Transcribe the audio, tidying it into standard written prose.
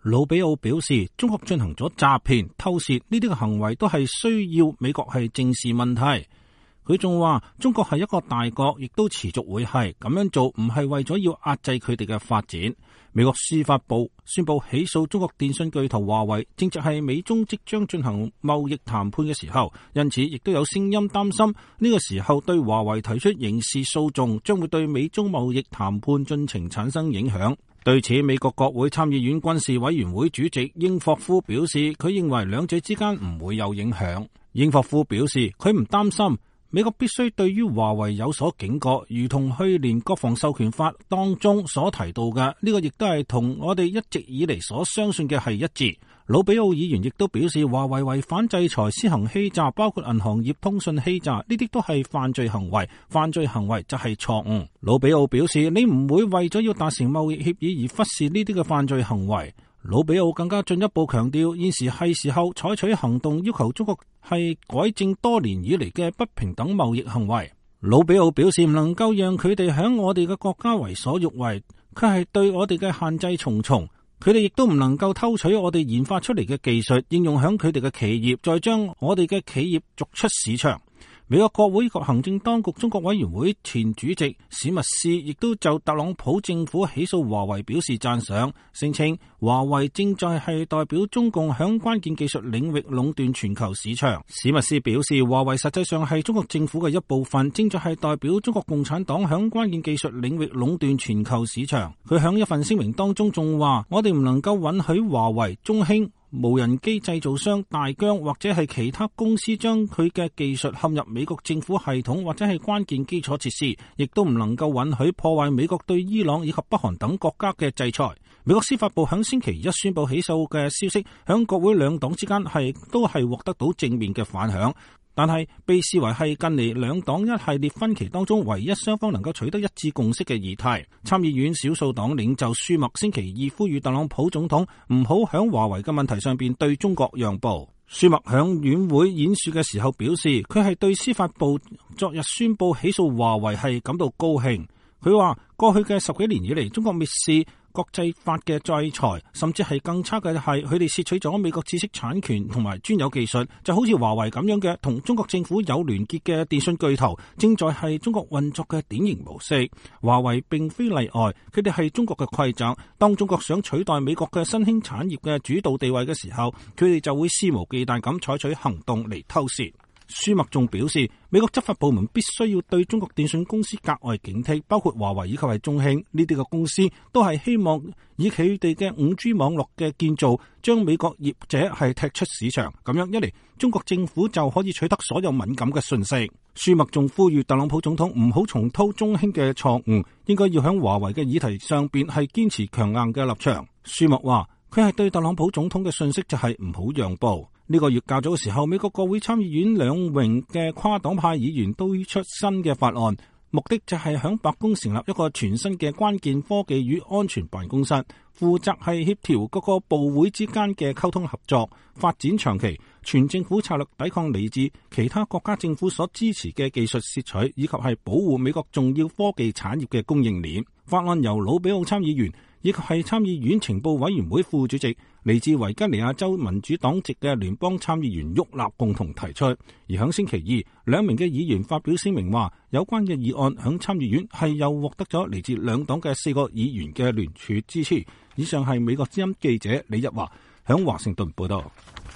魯比奧表示，中國進行咗詐騙、偷竊呢啲嘅行為都係需要美國係正視問題。佢仲話中國係一個大國，亦都持續會係咁樣做，唔係為咗要壓制佢哋嘅發展。美國司法部宣布起訴中國電信巨頭華為，正值係美中即將進行貿易談判嘅時候，因此亦都有聲音擔心呢個時候對華為提出刑事訴訟，將會對美中貿易談判進程產生影響。對此，美國國會參議院軍事委員會主席英霍夫表示，佢認為兩者之間唔會有影響。英霍夫表示，佢唔擔心。美國必須對於華為有所警覺，如同去年國防授權法當中所提到嘅，呢個亦都係同我哋一直以嚟所相信嘅係一致。魯比奧議員亦都表示，華為違反制裁施行欺詐，包括銀行業通訊欺詐，呢啲都係犯罪行為，犯罪行為就係錯誤。魯比奧表示，你唔會為咗要達成貿易協議而忽視呢啲嘅犯罪行為。魯比奧更加進一步強調，現時係時候採取行動，要求中國係改正多年以嚟嘅不平等貿易行為。魯比奧表示，唔能夠讓佢哋響我哋嘅國家為所欲為，佢係對我哋嘅限制重重。佢哋亦都唔能夠偷取我哋研發出嚟嘅技術，應用響佢哋嘅企業，再將我哋嘅企業逐出市場。美國國會及行政當局中國委員會前主席史密斯亦都就特朗普政府起訴華為表示讚賞，聲稱華為正在係代表中共響關鍵技術領域壟斷全球市場。史密斯表示，華為實際上係中國政府嘅一部分，正在係代表中國共產黨響關鍵技術領域壟斷全球市場。佢響一份聲明當中仲話，我哋唔能夠允許華為、中興、無人機製造商大疆或者係其他公司將佢嘅技術陷入美國政府系統或者係關鍵基礎設施，亦都唔能夠允許破壞美國對伊朗以及北韓等國家嘅制裁。美國司法部響星期一宣布起訴嘅消息，響國會兩黨之間都係獲得到正面嘅反響。但係被視為係近嚟兩黨一系列分歧當中唯一雙方能夠取得一致共識嘅議題。參議院少數黨領袖舒默星期二呼籲特朗普總統唔好響華為嘅問題上邊對中國讓步。舒默響院會演說嘅時候表示，佢係對司法部昨日宣布起訴華為係感到高興。佢話過去嘅10幾年以嚟，中國蔑視國際法嘅制裁，甚至係更差嘅係佢哋竊取咗美國知識產權同埋專有技術，就好似華為咁樣嘅同中國政府有聯結嘅電信巨頭，正在係中國運作嘅典型模式。華為並非例外，佢哋係中國嘅規則。當中國想取代美國嘅新興產業嘅主導地位嘅時候，佢哋就會肆無忌憚咁採取行動嚟偷竊。舒默仲表示，美國執法部門必須要對中國電信公司格外警惕，包括華為以及係中興呢啲嘅公司，都係希望以佢哋嘅 5G 網絡嘅建造，將美國業者係踢出市場。咁樣一嚟，中國政府就可以取得所有敏感嘅信息。舒默仲呼籲特朗普總統唔好重蹈中興嘅錯誤，應該要喺華為嘅議題上邊係堅持強硬嘅立場。舒默話，佢係對特朗普總統嘅信息就係唔好讓步。呢個月較早嘅時候，美國國會參議院兩名嘅跨黨派議員都出新嘅法案，目的就係響白宮成立一個全新嘅關鍵科技與安全辦公室，負責係協調各個部會之間嘅溝通合作，發展長期全政府策略抵抗嚟自其他國家政府所支持嘅技術竊取，以及係保護美國重要科技產業嘅供應鏈。法案由魯比奧參議員以及係參議院情報委員會副主席嚟自維吉尼亞州民主黨籍嘅聯邦參議員沃納共同提出。而響星期二，兩名嘅議員發表聲明話，有關嘅議案響參議院係又獲得咗嚟自兩黨嘅4個議員嘅聯署支持。以上係美國之音記者李日華響華盛頓報道。